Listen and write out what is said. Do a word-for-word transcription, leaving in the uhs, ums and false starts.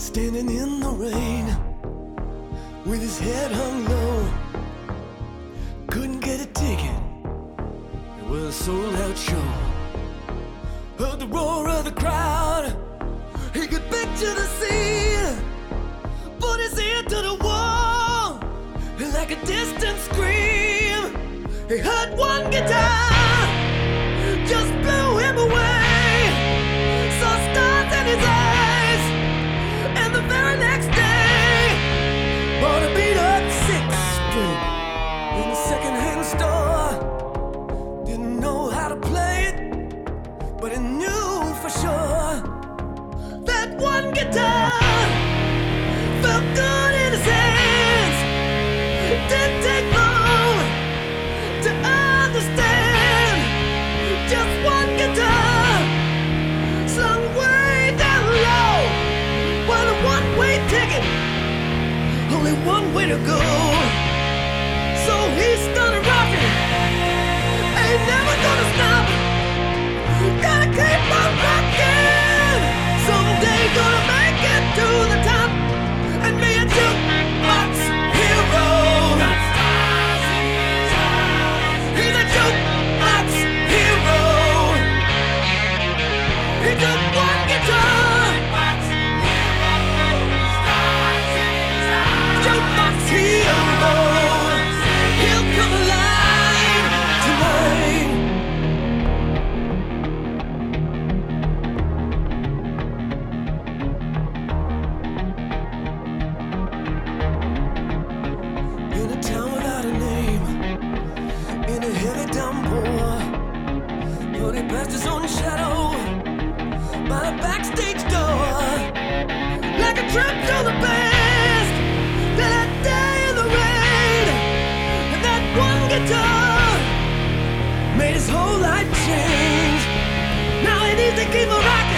Standing in the rain with his head hung low, couldn't get a ticket, it was a sold out show. Heard the roar of the crowd, he could picture the scene, put his ear to the wall, and like a distant scream, he heard one guitar, just blew him away, saw stars in his eyes, and the very next day, bought a beat up six string in a second-hand store. Didn't know how to play it, but he knew for sure that one guitar felt good in his hands. It didn't take long to understand. Just one guitar slung way down low, while a one-way ticket, only one way to go. So he started rocking, ain't never gonna stop. Gotta keep on rocking, someday gonna make it to the top and be a jukebox hero. He's a jukebox hero. He took one guitar, jukebox hero. He'll come alive tonight. In a town without a name, in a heavy downpour, but he passed his own shadow by the backstage door, like a trip to the past, to that day in the rain, and that one guitar made his whole life change. Now he needs to keep a rock.